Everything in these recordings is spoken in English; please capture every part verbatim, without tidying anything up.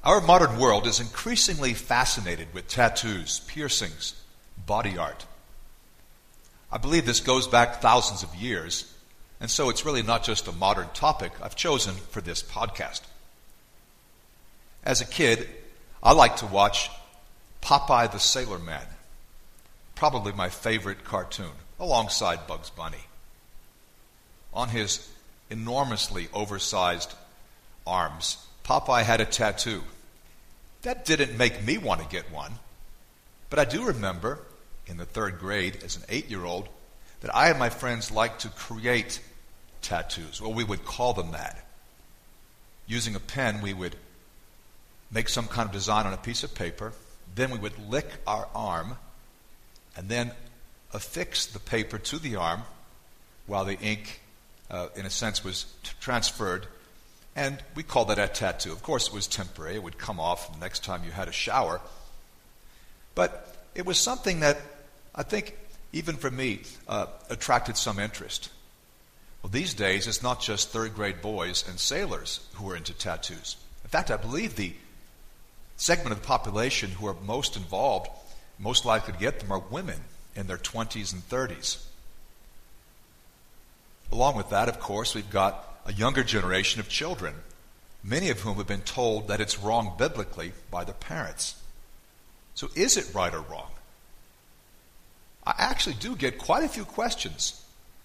Our modern world is increasingly fascinated with tattoos, piercings, body art. I believe this goes back thousands of years, and so it's really not just a modern topic I've chosen for this podcast. As a kid, I liked to watch Popeye the Sailor Man, probably my favorite cartoon, alongside Bugs Bunny. On his enormously oversized arms, Popeye had a tattoo. That didn't make me want to get one, but I do remember in the third grade as an eight-year-old that I and my friends liked to create tattoos. Well, we would call them that. Using a pen, we would make some kind of design on a piece of paper, then we would lick our arm, and then affix the paper to the arm while the ink, uh, in a sense, was t- transferred. And we called that a tattoo. Of course, it was temporary. It would come off the next time you had a shower. But it was something that I think, even for me, uh, attracted some interest. Well, these days, it's not just third grade boys and sailors who are into tattoos. In fact, I believe the segment of the population who are most involved, most likely to get them, are women in their twenties and thirties. Along with that, of course, we've got a younger generation of children, many of whom have been told that it's wrong biblically by their parents. So is it right or wrong? I actually do get quite a few questions.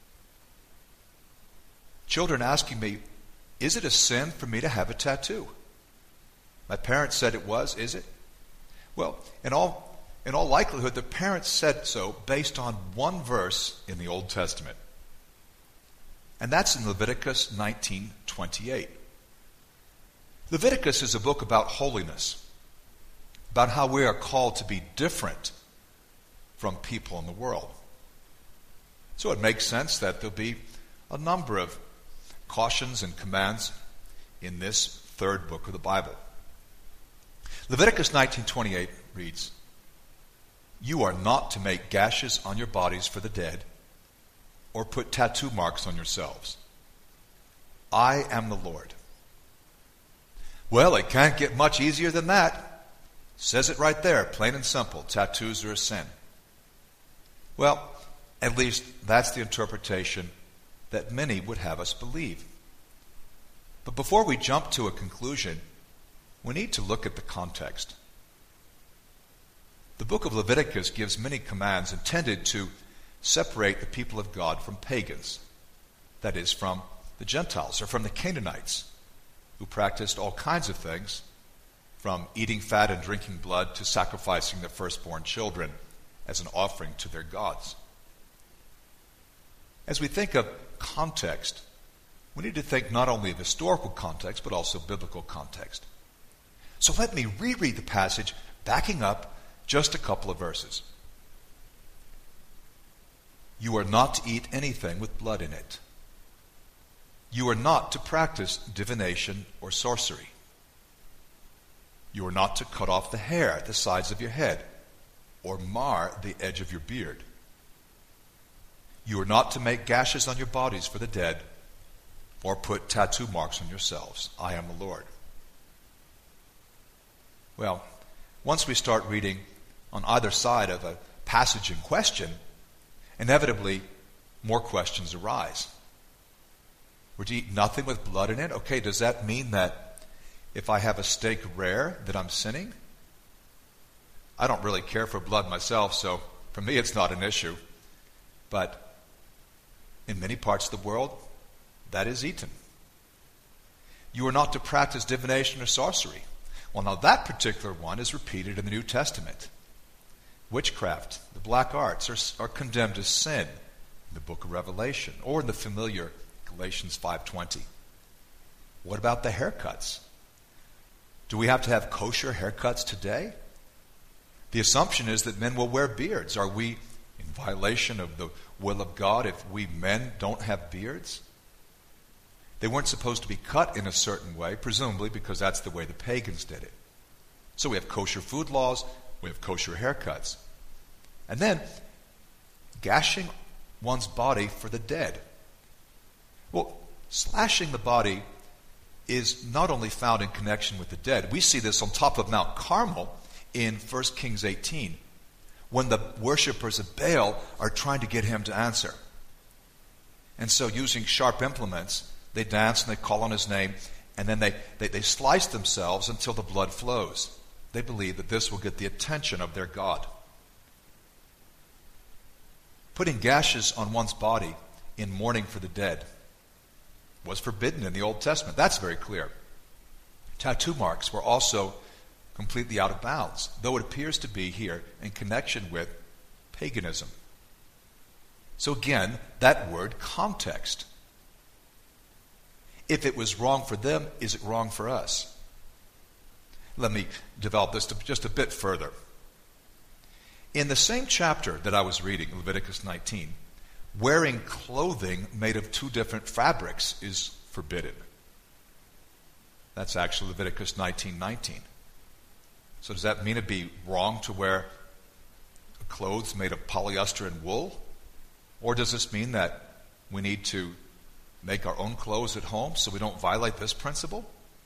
Children asking me, is it a sin for me to have a tattoo? My parents said it was, is it? Well, in all, in all likelihood, the parents said so based on one verse in the Old Testament. And that's in Leviticus nineteen twenty-eight. Leviticus is a book about holiness, about how we are called to be different from people in the world. So it makes sense that there'll be a number of cautions and commands in this third book of the Bible. Leviticus nineteen twenty-eight reads, "You are not to make gashes on your bodies for the dead, or put tattoo marks on yourselves. I am the Lord." Well, it can't get much easier than that. Says it right there, plain and simple. Tattoos are a sin. Well, at least that's the interpretation that many would have us believe. But before we jump to a conclusion, we need to look at the context. The book of Leviticus gives many commands intended to separate the people of God from pagans, that is, from the Gentiles or from the Canaanites, who practiced all kinds of things, from eating fat and drinking blood to sacrificing their firstborn children as an offering to their gods. As we think of context, we need to think not only of historical context, but also biblical context. So let me reread the passage, backing up just a couple of verses. "You are not to eat anything with blood in it. You are not to practice divination or sorcery. You are not to cut off the hair at the sides of your head or mar the edge of your beard. You are not to make gashes on your bodies for the dead or put tattoo marks on yourselves. I am the Lord." Well, once we start reading on either side of a passage in question, inevitably more questions arise. We're to eat nothing with blood in it. Okay, does that mean that if I have a steak rare that I'm sinning? I don't really care for blood myself, so for me it's not an issue. But in many parts of the world, that is eaten. You are not to practice divination or sorcery. Well, now that particular one is repeated in the New Testament. Witchcraft, the black arts, are, are condemned as sin in the book of Revelation or in the familiar Galatians five twenty. What about the haircuts? Do we have to have kosher haircuts today? The assumption is that men will wear beards. Are we in violation of the will of God if we men don't have beards? They weren't supposed to be cut in a certain way, presumably because that's the way the pagans did it. So we have kosher food laws, we have kosher haircuts. And then, gashing one's body for the dead. Well, slashing the body is not only found in connection with the dead. We see this on top of Mount Carmel in First Kings eighteen, when the worshipers of Baal are trying to get him to answer. And so using sharp implements, they dance and they call on his name, and then they, they, they slice themselves until the blood flows. They believe that this will get the attention of their God. Putting gashes on one's body in mourning for the dead was forbidden in the Old Testament. That's very clear. Tattoo marks were also completely out of bounds, though it appears to be here in connection with paganism. So again, that word, context. If it was wrong for them, is it wrong for us? Let me develop this just a bit further. In the same chapter that I was reading, Leviticus nineteen, wearing clothing made of two different fabrics is forbidden. That's actually Leviticus nineteen nineteen. So does that mean it'd be wrong to wear clothes made of polyester and wool? Or does this mean that we need to make our own clothes at home so we don't violate this principle?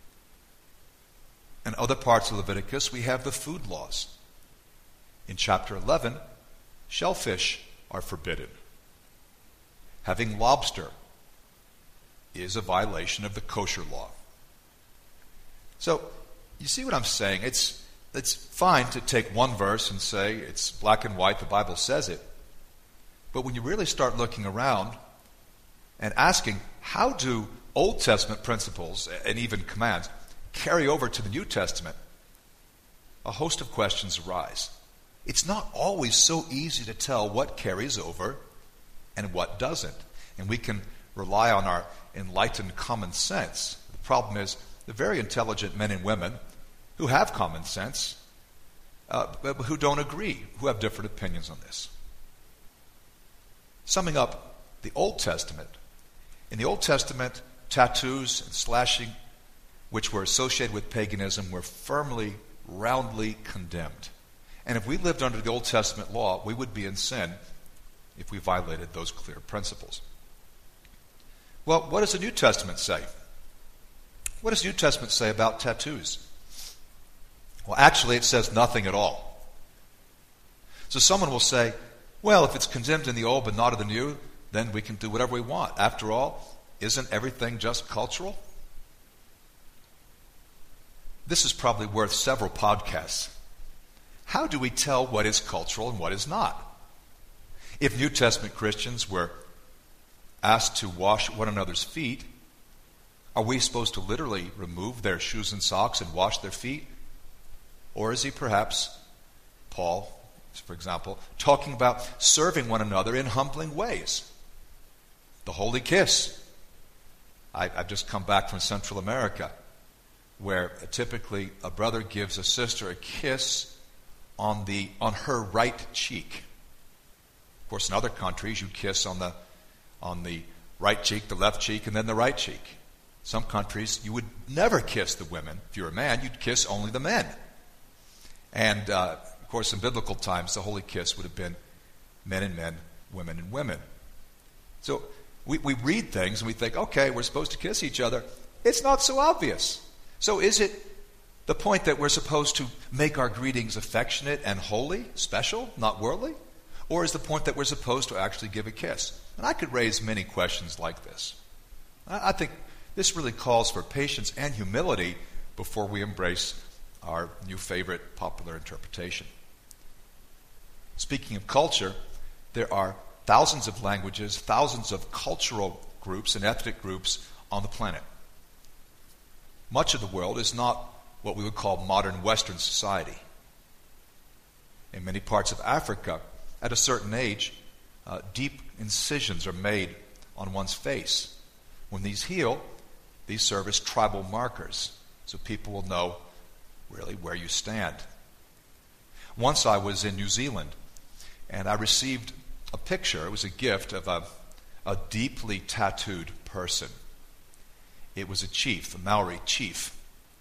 In other parts of Leviticus, we have the food laws. In chapter eleven, shellfish are forbidden. Having lobster is a violation of the kosher law. So, you see what I'm saying? It's, it's fine to take one verse and say it's black and white, the Bible says it. But when you really start looking around and asking, how do Old Testament principles and even commands carry over to the New Testament, a host of questions arise. It's not always so easy to tell what carries over and what doesn't. And we can rely on our enlightened common sense. The problem is the very intelligent men and women who have common sense, uh, but who don't agree, who have different opinions on this. Summing up the Old Testament. In the Old Testament, tattoos and slashing, which were associated with paganism, were firmly, roundly condemned. And if we lived under the Old Testament law, we would be in sin if we violated those clear principles. Well, what does the New Testament say? What does the New Testament say about tattoos? Well, actually, it says nothing at all. So someone will say, well, if it's condemned in the Old but not in the New, then we can do whatever we want. After all, isn't everything just cultural? This is probably worth several podcasts. How do we tell what is cultural and what is not? If New Testament Christians were asked to wash one another's feet, are we supposed to literally remove their shoes and socks and wash their feet? Or is he perhaps, Paul, for example, talking about serving one another in humbling ways? The holy kiss. I, I've just come back from Central America, where typically a brother gives a sister a kiss on the on her right cheek. Of course, in other countries, you kiss on the on the right cheek, the left cheek, and then the right cheek. Some countries, you would never kiss the women. If you're a man, you'd kiss only the men. And, uh, of course, in biblical times, the holy kiss would have been men and men, women and women. So we, we read things and we think, okay, we're supposed to kiss each other. It's not so obvious. So is it the point that we're supposed to make our greetings affectionate and holy, special, not worldly? Or is the point that we're supposed to actually give a kiss? And I could raise many questions like this. I, I think this really calls for patience and humility before we embrace our new favorite popular interpretation. Speaking of culture, there are thousands of languages, thousands of cultural groups and ethnic groups on the planet. Much of the world is not what we would call modern Western society. In many parts of Africa, at a certain age, uh, deep incisions are made on one's face. When these heal, these serve as tribal markers, so people will know really where you stand. Once I was in New Zealand, and I received a picture. It was a gift of a, a deeply tattooed person. It was a chief, a Maori chief.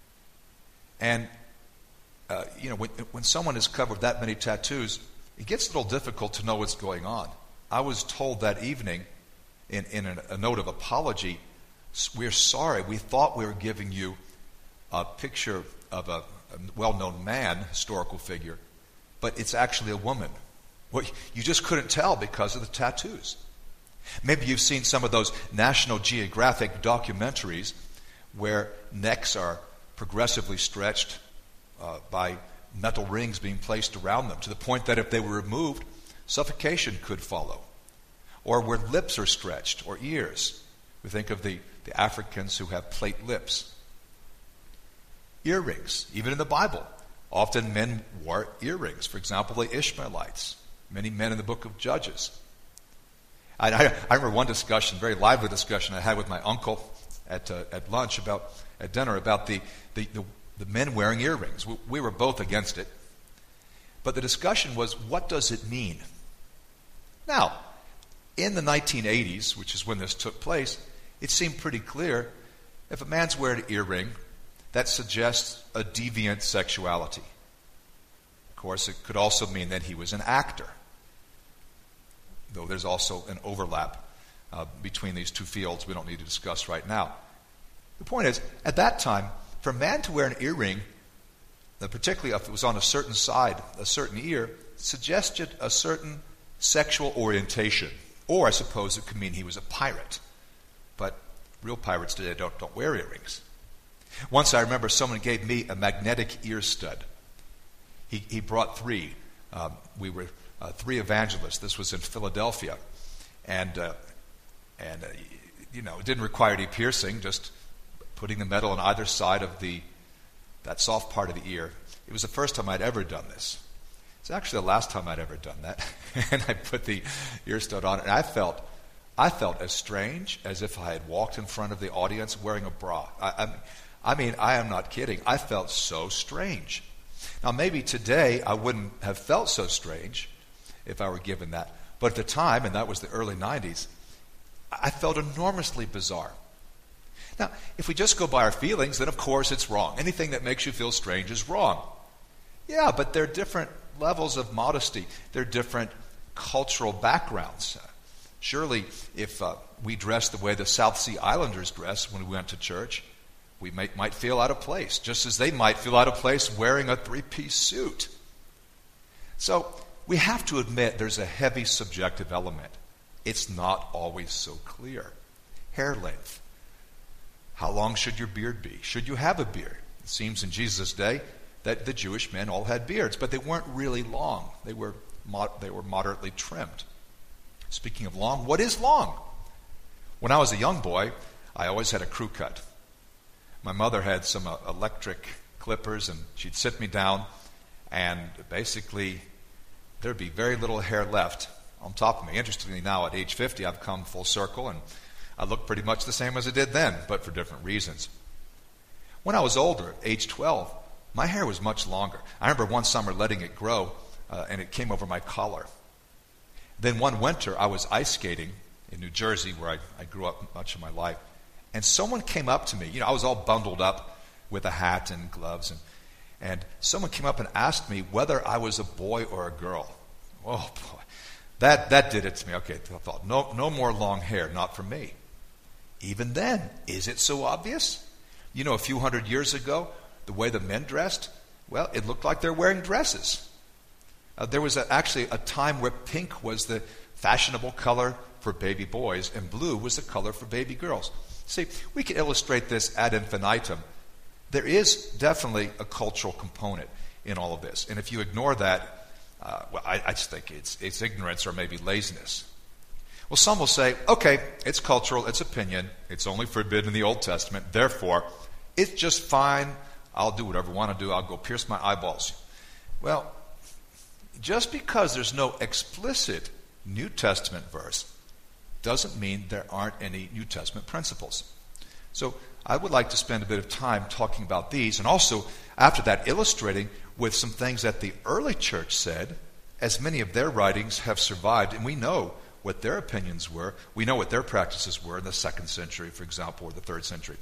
And, uh, you know, when, when someone is covered with that many tattoos, it gets a little difficult to know what's going on. I was told that evening, in, in a, a note of apology, We're sorry. We thought we were giving you a picture of a, a well-known man, historical figure, but it's actually a woman. Well, you just couldn't tell because of the tattoos. Maybe you've seen some of those National Geographic documentaries where necks are progressively stretched uh, by metal rings being placed around them to the point that if they were removed, suffocation could follow. Or where lips are stretched, or ears. We think of the, the Africans who have plate lips. Earrings, even in the Bible. Often men wore earrings. For example, the Ishmaelites. Many men in the book of Judges. I, I, I remember one discussion, very lively discussion I had with my uncle at uh, at lunch about at dinner about the the, the, the men wearing earrings. We, we were both against it, but the discussion was, what does it mean? Now, in the nineteen eighties, which is when this took place, it seemed pretty clear if a man's wearing an earring, that suggests a deviant sexuality. Of course, it could also mean that he was an actor, though there's also an overlap uh, between these two fields we don't need to discuss right now. The point is, at that time, for a man to wear an earring, uh, particularly if it was on a certain side, a certain ear, suggested a certain sexual orientation. Or I suppose it could mean he was a pirate. But real pirates today don't, don't wear earrings. Once I remember someone gave me a magnetic ear stud. He, he brought three. Um, we were uh, three evangelists. This was in Philadelphia. And, uh, and uh, you know, it didn't require any piercing, just putting the metal on either side of the that soft part of the ear. It was the first time I'd ever done this. It's actually the last time I'd ever done that. And I put the ear stud on, and I felt I felt as strange as if I had walked in front of the audience wearing a bra. I, I, I mean, I am not kidding. I felt so strange. Now, maybe today I wouldn't have felt so strange if I were given that. But at the time, and that was the early nineties, I felt enormously bizarre. Now, if we just go by our feelings, then of course it's wrong. Anything that makes you feel strange is wrong. Yeah, but there are different levels of modesty. There are different cultural backgrounds. Surely, if uh, we dress the way the South Sea Islanders dress when we went to church, we might, might feel out of place, just as they might feel out of place wearing a three-piece suit. So, we have to admit there's a heavy subjective element. It's not always so clear. Hair length. How long should your beard be? Should you have a beard? It seems in Jesus' day that the Jewish men all had beards, but they weren't really long. They were mod- they were moderately trimmed. Speaking of long, what is long? When I was a young boy, I always had a crew cut. My mother had some uh, electric clippers, and she'd sit me down, and basically there'd be very little hair left on top of me. Interestingly, now at age fifty, I've come full circle, and I look pretty much the same as I did then, but for different reasons. When I was older, age twelve, my hair was much longer. I remember one summer letting it grow, uh, and it came over my collar. Then one winter, I was ice skating in New Jersey, where I, I grew up much of my life, and someone came up to me. You know, I was all bundled up with a hat and gloves, and, and someone came up and asked me whether I was a boy or a girl. Oh, boy. That, that did it to me. Okay, I thought, no, no more long hair, not for me. Even then, is it so obvious? You know, a few hundred years ago, the way the men dressed, well, it looked like they're wearing dresses. Uh, there was a, actually a time where pink was the fashionable color for baby boys, and blue was the color for baby girls. See, we can illustrate this ad infinitum. There is definitely a cultural component in all of this. And if you ignore that, uh, well, I, I just think it's, it's ignorance or maybe laziness. Well, some will say, okay, it's cultural, it's opinion, it's only forbidden in the Old Testament, therefore, it's just fine, I'll do whatever I want to do, I'll go pierce my eyeballs. Well, just because there's no explicit New Testament verse doesn't mean there aren't any New Testament principles. So I would like to spend a bit of time talking about these, and also after that illustrating with some things that the early church said, as many of their writings have survived, and we know what their opinions were. We know what their practices were in the second century, for example, or the third century.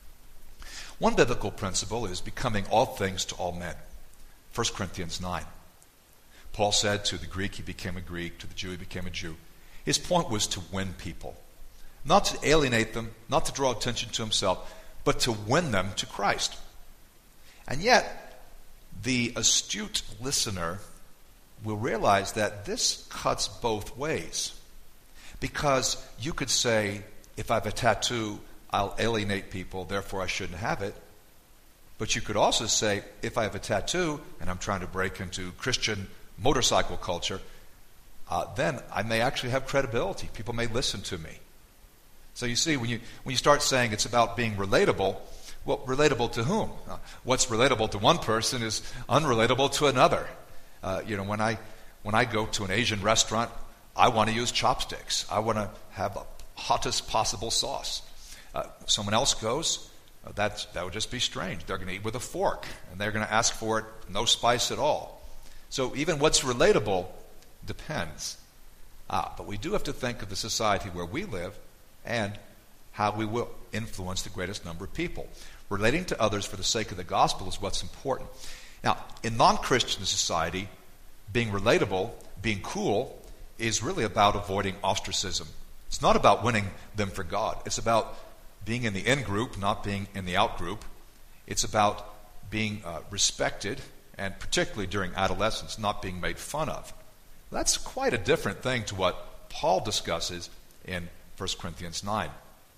One biblical principle is becoming all things to all men. First Corinthians nine. Paul said to the Greek, he became a Greek. To the Jew, he became a Jew. His point was to win people. not to alienate them, not to draw attention to himself, but to win them to Christ. And yet, the astute listener will realize that this cuts both ways. Because you could say, if I have a tattoo, I'll alienate people, therefore I shouldn't have it. But you could also say, if I have a tattoo and I'm trying to break into Christian motorcycle culture, uh, then I may actually have credibility. People may listen to me. So you see, when you when you start saying it's about being relatable, well, relatable to whom? Uh, what's relatable to one person is unrelatable to another. Uh, you know, when I when I go to an Asian restaurant, I want to use chopsticks. I want to have the hottest possible sauce. Uh, someone else goes, uh, that that would just be strange. They're going to eat with a fork, and they're going to ask for it, no spice at all. So even what's relatable depends. Ah, but we do have to think of the society where we live and how we will influence the greatest number of people. Relating to others for the sake of the gospel is what's important. Now, in non-Christian society, being relatable, being cool, is really about avoiding ostracism. It's not about winning them for God. It's about being in the in-group, not being in the out-group. It's about being uh, respected, and particularly during adolescence, not being made fun of. That's quite a different thing to what Paul discusses in First Corinthians nine.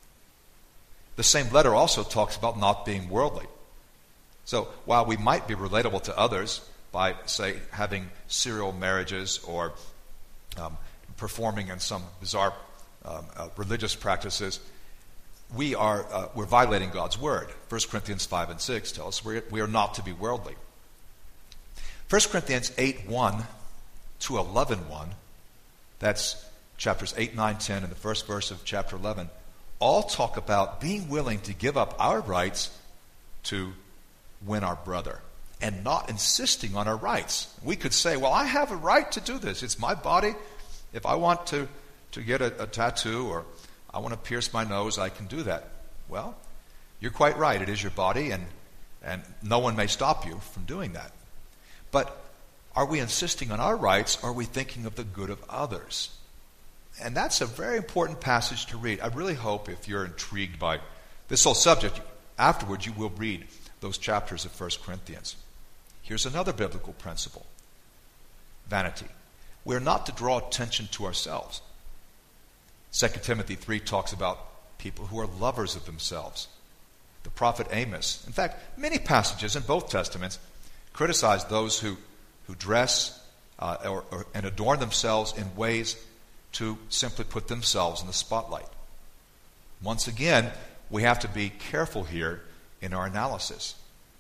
The same letter also talks about not being worldly. So while we might be relatable to others by, say, having serial marriages or um, performing in some bizarre um, uh, religious practices, we are uh, we're violating God's word. First Corinthians five and six tell us we're, we are not to be worldly. First Corinthians eight one to eleven one, that's chapters eight, nine, ten, and the first verse of chapter eleven, all talk about being willing to give up our rights to win our brother and not insisting on our rights. We could say, well, I have a right to do this. It's my body. If I want to, to get a, a tattoo or I want to pierce my nose, I can do that. Well, you're quite right. It is your body, and, and no one may stop you from doing that. But are we insisting on our rights, or are we thinking of the good of others? And that's a very important passage to read. I really hope if you're intrigued by this whole subject, afterwards you will read those chapters of First Corinthians. Here's another biblical principle. Vanity. We're not to draw attention to ourselves. Second Timothy three talks about people who are lovers of themselves. The prophet Amos, in fact, many passages in both Testaments criticize those who, who dress uh, or, or, and adorn themselves in ways to simply put themselves in the spotlight. Once again, we have to be careful here in our analysis.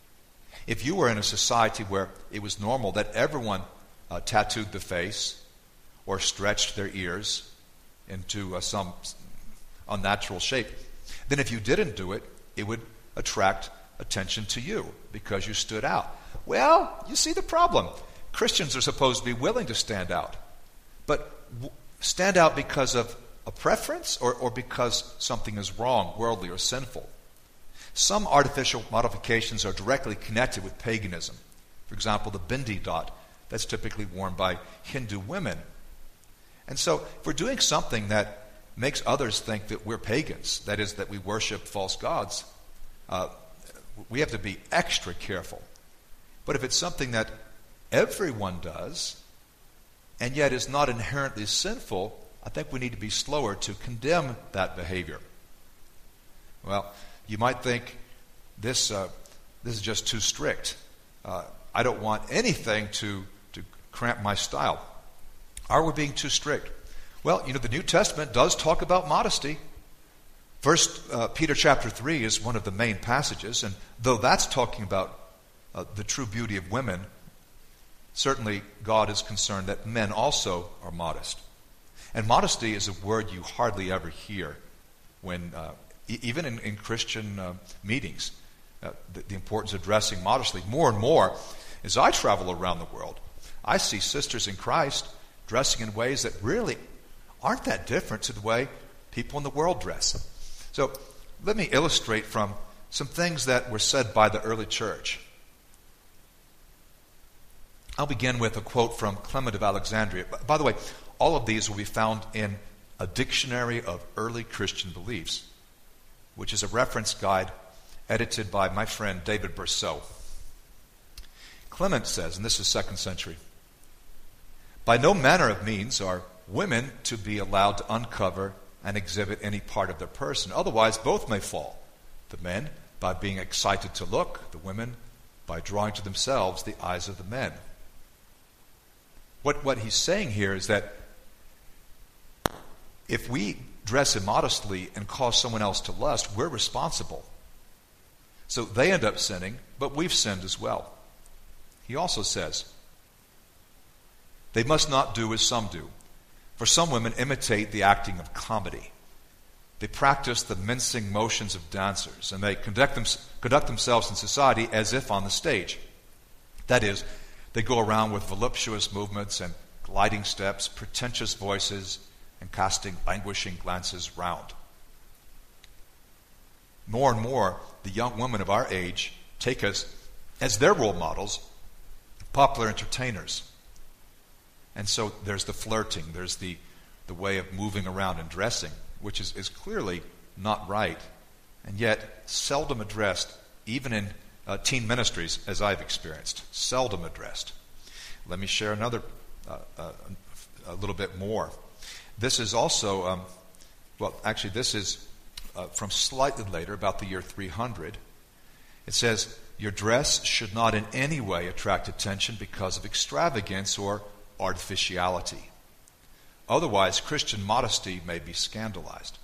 If you were in a society where it was normal that everyone uh, tattooed the face or stretched their ears into uh, some unnatural shape, then if you didn't do it, it would attract attention to you because you stood out. Well, you see the problem. Christians are supposed to be willing to stand out. But w- stand out because of a preference or, or because something is wrong, worldly, or sinful. Some artificial modifications are directly connected with paganism. For example, the bindi dot, that's typically worn by Hindu women. And so if we're doing something that makes others think that we're pagans, that is, that we worship false gods, uh, we have to be extra careful. But if it's something that everyone does, and yet is not inherently sinful, I think we need to be slower to condemn that behavior. Well, you might think this uh, this is just too strict. Uh, I don't want anything to, to cramp my style. Are we being too strict? Well, you know, the New Testament does talk about modesty. First uh, Peter chapter three is one of the main passages, and though that's talking about uh, the true beauty of women, certainly God is concerned that men also are modest. And modesty is a word you hardly ever hear when, uh, e- even in, in Christian uh, meetings, uh, the, the importance of dressing modestly. More and more, as I travel around the world, I see sisters in Christ dressing in ways that really aren't that different to the way people in the world dress. So let me illustrate from some things that were said by the early church. I'll begin with a quote from Clement of Alexandria. By the way, all of these will be found in A Dictionary of Early Christian Beliefs, which is a reference guide edited by my friend David Berceau. Clement says, and this is second century, by no manner of means are women to be allowed to uncover and exhibit any part of their person. Otherwise, both may fall. The men by being excited to look, the women by drawing to themselves the eyes of the men. What, what he's saying here is that if we dress immodestly and cause someone else to lust, we're responsible. So they end up sinning, but we've sinned as well. He also says, they must not do as some do. For some women imitate the acting of comedy. They practice the mincing motions of dancers, and they conduct, them, conduct themselves in society as if on the stage. That is, they go around with voluptuous movements and gliding steps, pretentious voices, and casting languishing glances round. More and more, the young women of our age take us as their role models, popular entertainers. And so there's the flirting, there's the, the way of moving around and dressing, which is, is clearly not right, and yet seldom addressed, even in uh, teen ministries, as I've experienced. Seldom addressed. Let me share another, uh, uh, a little bit more. This is also, um, well, actually this is uh, from slightly later, about the year three hundred. It says, your dress should not in any way attract attention because of extravagance or artificiality. Otherwise, Christian modesty may be scandalized.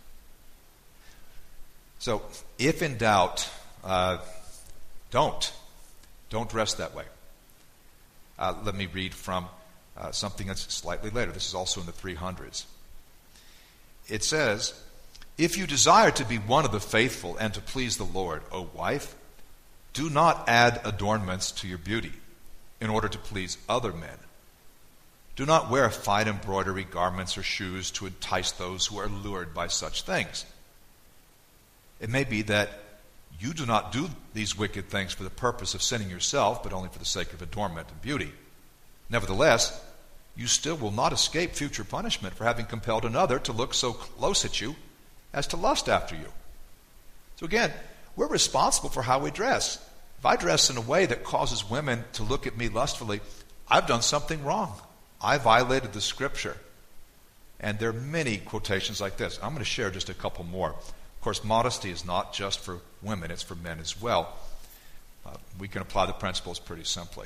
So, if in doubt, uh, don't. Don't dress that way. Uh, let me read from uh, something that's slightly later. This is also in the three hundreds. It says, if you desire to be one of the faithful and to please the Lord, O wife, do not add adornments to your beauty in order to please other men. Do not wear fine embroidery, garments, or shoes to entice those who are lured by such things. It may be that you do not do these wicked things for the purpose of sinning yourself, but only for the sake of adornment and beauty. Nevertheless, you still will not escape future punishment for having compelled another to look so close at you as to lust after you. So again, we're responsible for how we dress. If I dress in a way that causes women to look at me lustfully, I've done something wrong. I violated the scripture. And there are many quotations like this. I'm going to share just a couple more. Of course, modesty is not just for women, it's for men as well. Uh, we can apply the principles pretty simply.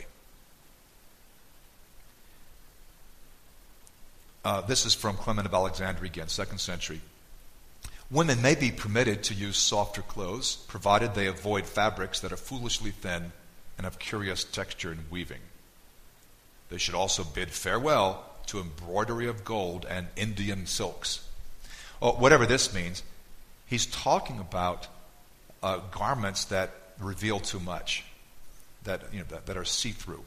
Uh, this is from Clement of Alexandria again, second century. Women may be permitted to use softer clothes, provided they avoid fabrics that are foolishly thin and of curious texture and weaving. They should also bid farewell to embroidery of gold and Indian silks. Well, whatever this means, he's talking about uh, garments that reveal too much, that, you know, that, that are see-through.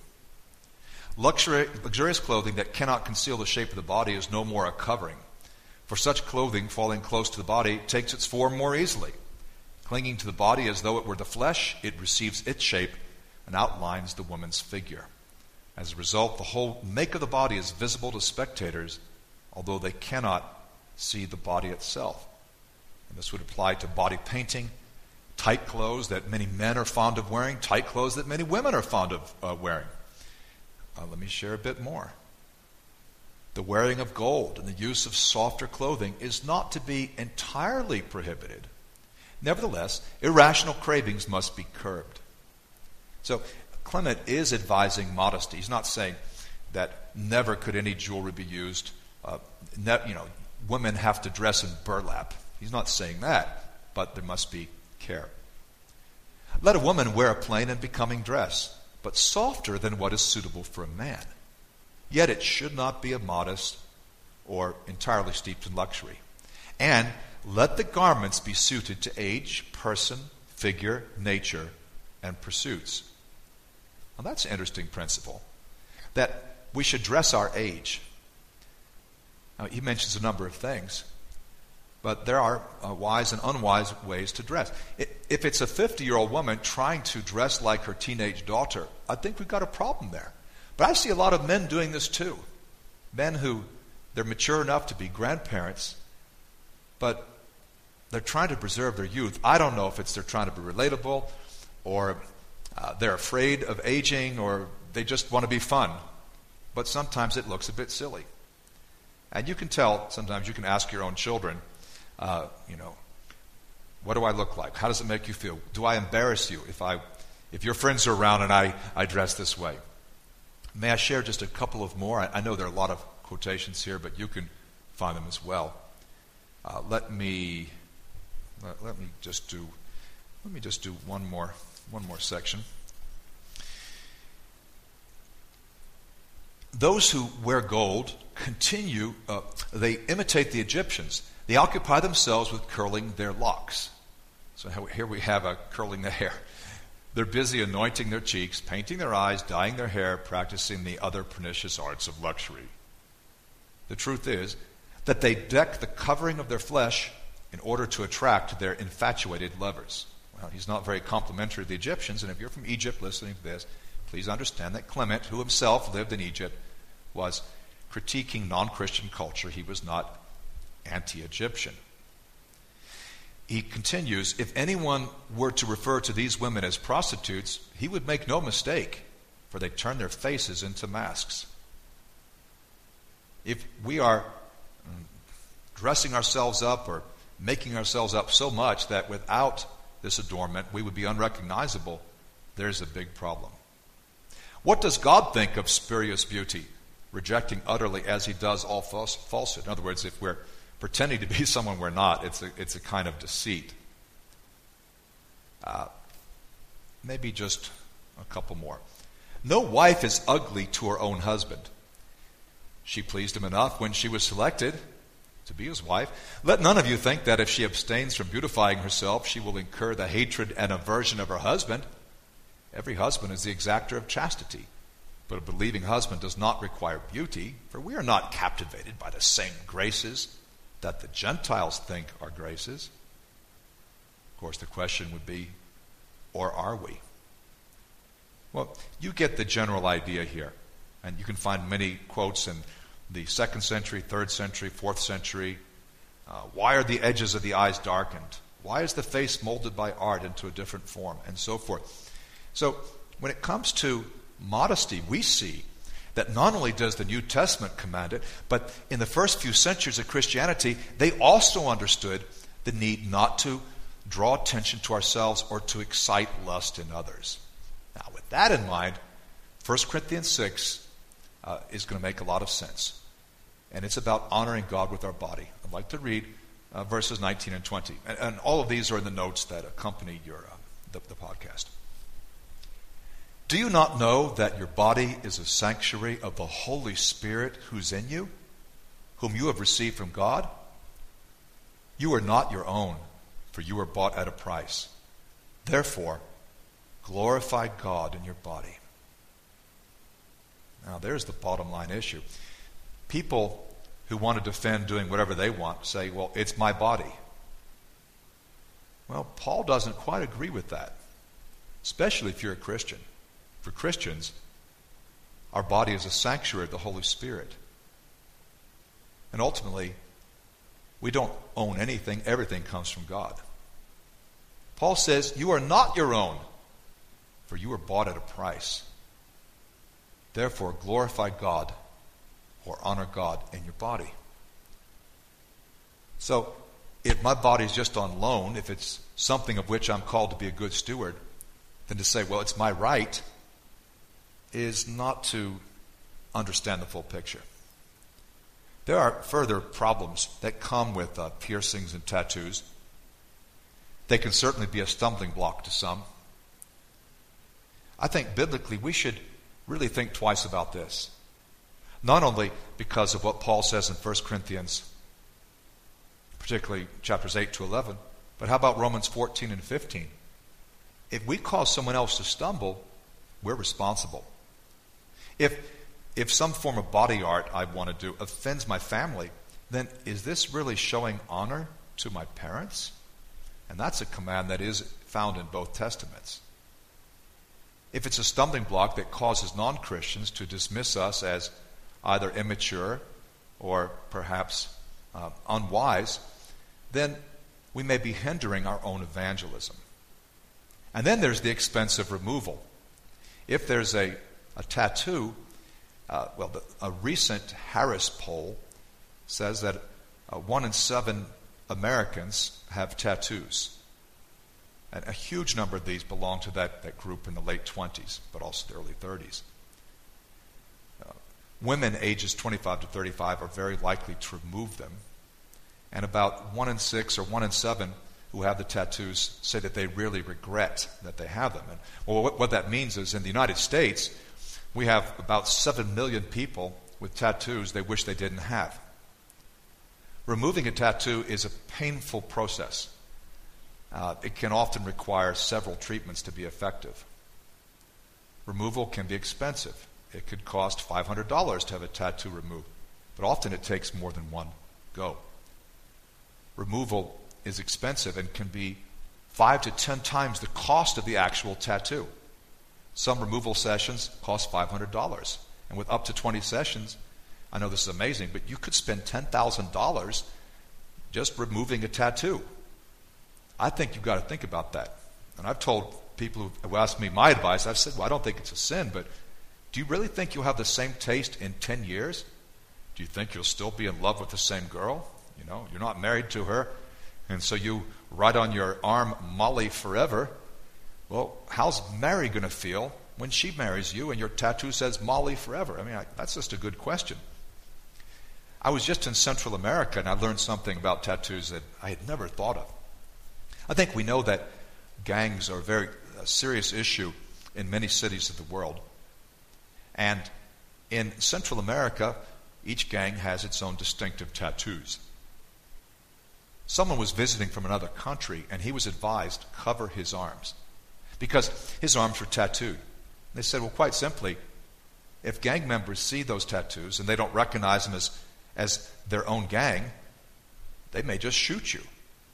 Luxury, luxurious clothing that cannot conceal the shape of the body is no more a covering. For such clothing, falling close to the body, takes its form more easily. Clinging to the body as though it were the flesh, it receives its shape and outlines the woman's figure. As a result, the whole make of the body is visible to spectators, although they cannot see the body itself. And this would apply to body painting, tight clothes that many men are fond of wearing, tight clothes that many women are fond of uh, wearing. Uh, let me share a bit more. The wearing of gold and the use of softer clothing is not to be entirely prohibited. Nevertheless, irrational cravings must be curbed. So, Clement is advising modesty. He's not saying that never could any jewelry be used. Uh, ne- you know, women have to dress in burlap. He's not saying that, but there must be care. Let a woman wear a plain and becoming dress, but softer than what is suitable for a man. Yet it should not be immodest or entirely steeped in luxury. And let the garments be suited to age, person, figure, nature, and pursuits. Now that's an interesting principle, that we should dress our age. Now, he mentions a number of things, but there are uh, wise and unwise ways to dress. If it's a fifty-year-old woman trying to dress like her teenage daughter, I think we've got a problem there. But I see a lot of men doing this too. Men who, they're mature enough to be grandparents, but they're trying to preserve their youth. I don't know if it's they're trying to be relatable, or uh, they're afraid of aging, or they just want to be fun. But sometimes it looks a bit silly. And you can tell, sometimes you can ask your own children, uh, you know, what do I look like? How does it make you feel? Do I embarrass you if I, if your friends are around and I, I dress this way? May I share just a couple of more? I, I know there are a lot of quotations here, but you can find them as well. Uh, let me let, let me just do let me just do one more one more section. Those who wear gold continue, uh, they imitate the Egyptians. They occupy themselves with curling their locks. So here we have a curling the hair. They're busy anointing their cheeks, painting their eyes, dyeing their hair, practicing the other pernicious arts of luxury. The truth is that they deck the covering of their flesh in order to attract their infatuated lovers. Well, he's not very complimentary of the Egyptians, and if you're from Egypt listening to this, please understand that Clement, who himself lived in Egypt, was critiquing non-Christian culture. He was not anti-Egyptian. He continues, if anyone were to refer to these women as prostitutes, he would make no mistake, for they turn their faces into masks. If we are dressing ourselves up or making ourselves up so much that without this adornment we would be unrecognizable, there's a big problem. What does God think of spurious beauty, rejecting utterly as he does all false, falsehood? In other words, if we're pretending to be someone we're not, it's a, it's a kind of deceit. Uh, maybe just a couple more. No wife is ugly to her own husband. She pleased him enough when she was selected to be his wife. Let none of you think that if she abstains from beautifying herself, she will incur the hatred and aversion of her husband. Every husband is the exactor of chastity, but a believing husband does not require beauty, for we are not captivated by the same graces that the Gentiles think are graces. Of course, the question would be, or are we? Well, you get the general idea here, and you can find many quotes in the second century, third century, fourth century. Uh, why are the edges of the eyes darkened? Why is the face molded by art into a different form? And so forth. So when it comes to modesty, we see that not only does the New Testament command it, but in the first few centuries of Christianity, they also understood the need not to draw attention to ourselves or to excite lust in others. Now, with that in mind, First Corinthians six uh, is going to make a lot of sense. And it's about honoring God with our body. I'd like to read uh, verses nineteen and twenty. And, and all of these are in the notes that accompany your uh, the, the podcast. Do you not know that your body is a sanctuary of the Holy Spirit who's in you, whom you have received from God? You are not your own, for you were bought at a price. Therefore, glorify God in your body. Now, there's the bottom line issue. People who want to defend doing whatever they want say, well, it's my body. Well, Paul doesn't quite agree with that, especially if you're a Christian. For Christians, our body is a sanctuary of the Holy Spirit. And ultimately, we don't own anything. Everything comes from God. Paul says, you are not your own, for you were bought at a price. Therefore, glorify God or honor God in your body. So, if my body is just on loan, if it's something of which I'm called to be a good steward, then to say, well, it's my right, is not to understand the full picture. There are further problems that come with uh, piercings and tattoos. They can certainly be a stumbling block to some. I think biblically we should really think twice about this. Not only because of what Paul says in First Corinthians, particularly chapters eight to eleven, but how about Romans fourteen and fifteen? If we cause someone else to stumble, we're responsible. If if some form of body art I want to do offends my family, then is this really showing honor to my parents? And that's a command that is found in both testaments. If it's a stumbling block that causes non-Christians to dismiss us as either immature or perhaps uh, unwise, then we may be hindering our own evangelism. And then there's the expense of removal. If there's a, a tattoo, uh, well, the, a recent Harris poll says that uh, one in seven Americans have tattoos. And a huge number of these belong to that, that group in the late twenties, but also the early thirties. Uh, women ages twenty-five to thirty-five are very likely to remove them. And about one in six or one in seven who have the tattoos say that they really regret that they have them. And well, what, what that means is in the United States, we have about seven million people with tattoos they wish they didn't have. Removing a tattoo is a painful process. Uh, it can often require several treatments to be effective. Removal can be expensive. It could cost five hundred dollars to have a tattoo removed, but often it takes more than one go. Removal is expensive and can be five to ten times the cost of the actual tattoo. Some removal sessions cost five hundred dollars, and with up to twenty sessions, I know this is amazing, but you could spend ten thousand dollars just removing a tattoo. I think you've got to think about that. And I've told people who asked me my advice, I've said, well, I don't think it's a sin, but do you really think you'll have the same taste in ten years? Do you think you'll still be in love with the same girl? You know, you're not married to her, and so you write on your arm, Molly forever. Well, how's Mary going to feel when she marries you and your tattoo says Molly forever? I mean, I, that's just a good question. I was just in Central America, and I learned something about tattoos that I had never thought of. I think we know that gangs are a very uh, serious issue in many cities of the world. And in Central America, each gang has its own distinctive tattoos. Someone was visiting from another country, and he was advised to cover his arms because his arms were tattooed. They said, well, quite simply, if gang members see those tattoos and they don't recognize them as, as their own gang, they may just shoot you.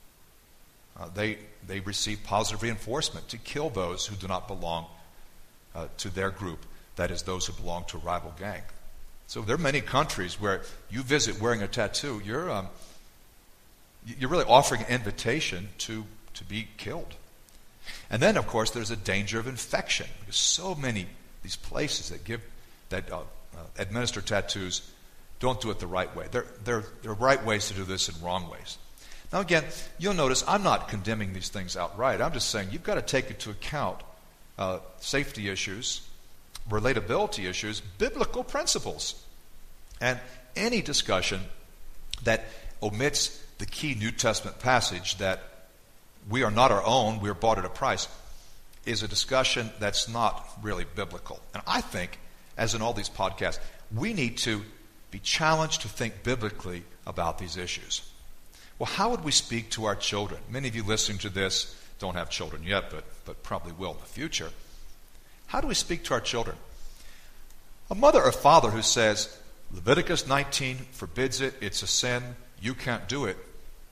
Uh, they, they receive positive reinforcement to kill those who do not belong uh, to their group, that is, those who belong to a rival gang. So there are many countries where you visit wearing a tattoo, you're, um, you're really offering an invitation to, to be killed. And then, of course, there's a danger of infection, because so many these places that give that uh, uh, administer tattoos don't do it the right way. There, there, there are right ways to do this and wrong ways. Now again, you'll notice I'm not condemning these things outright. I'm just saying you've got to take into account uh, safety issues, relatability issues, biblical principles. And any discussion that omits the key New Testament passage that we are not our own, we are bought at a price, is a discussion that's not really biblical. And I think, as in all these podcasts, we need to be challenged to think biblically about these issues. Well, how would we speak to our children? Many of you listening to this don't have children yet, but, but probably will in the future. How do we speak to our children? A mother or father who says, Leviticus nineteen forbids it, it's a sin, you can't do it,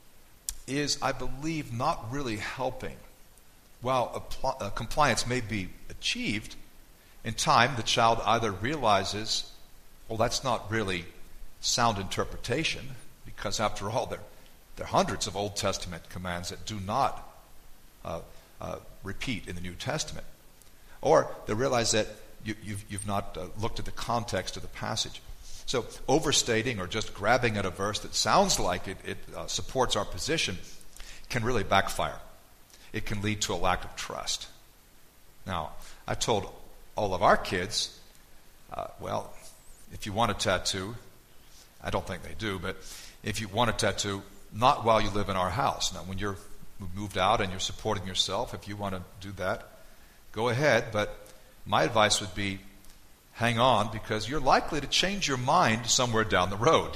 is, I believe, not really helping. While a pl- a compliance may be achieved, in time the child either realizes, well, that's not really sound interpretation, because after all, there, there are hundreds of Old Testament commands that do not uh, uh, repeat in the New Testament. Or they realize that you, you've, you've not uh, looked at the context of the passage. So overstating or just grabbing at a verse that sounds like it, it uh, supports our position can really backfire. It can lead to a lack of trust. Now, I told all of our kids, uh, well, if you want a tattoo, I don't think they do, but if you want a tattoo, not while you live in our house. Now, when you're moved out and you're supporting yourself, if you want to do that, go ahead. But my advice would be, hang on, because you're likely to change your mind somewhere down the road.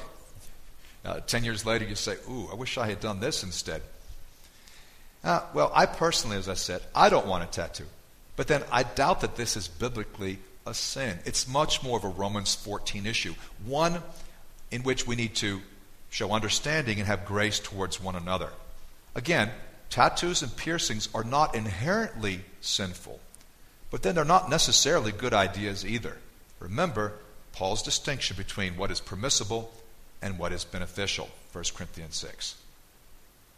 Uh, ten years later, you say, ooh, I wish I had done this instead. Uh, well, I personally, as I said, I don't want a tattoo. But then I doubt that this is biblically a sin. It's much more of a Romans fourteen issue, one in which we need to show understanding and have grace towards one another. Again, tattoos and piercings are not inherently sinful, but then they're not necessarily good ideas either. Remember Paul's distinction between what is permissible and what is beneficial, First Corinthians six.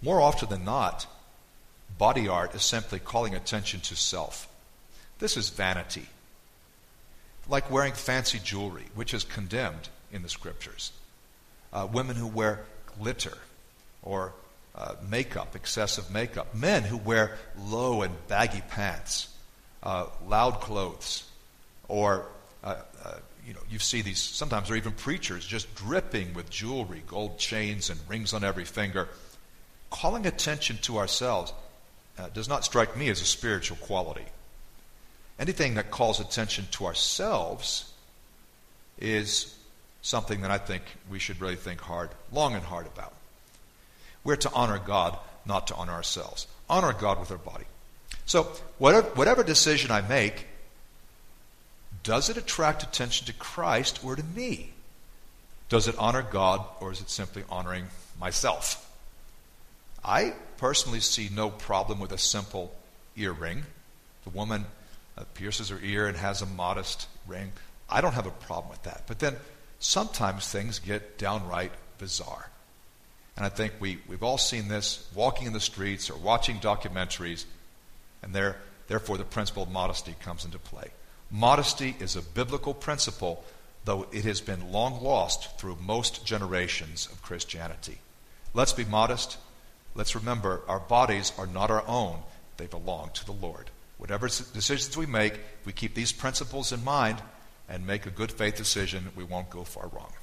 More often than not, body art is simply calling attention to self. This is vanity. Like wearing fancy jewelry, which is condemned in the scriptures. Uh, women who wear glitter or uh, makeup, excessive makeup. Men who wear low and baggy pants, uh, loud clothes, or uh, uh, you know, you see these, sometimes they're even preachers just dripping with jewelry, gold chains and rings on every finger. Calling attention to ourselves uh, does not strike me as a spiritual quality. Anything that calls attention to ourselves is something that I think we should really think hard, long and hard about. We're to honor God, not to honor ourselves. Honor God with our body. So whatever, whatever decision I make, does it attract attention to Christ or to me? Does it honor God, or is it simply honoring myself? I personally see no problem with a simple earring. The woman uh, pierces her ear and has a modest ring. I don't have a problem with that. But then sometimes things get downright bizarre. And I think we, we've all seen this walking in the streets or watching documentaries, and there, therefore the principle of modesty comes into play. Modesty is a biblical principle, though it has been long lost through most generations of Christianity. Let's be modest. Let's remember our bodies are not our own. They belong to the Lord. Whatever decisions we make, we keep these principles in mind and make a good faith decision, we won't go far wrong.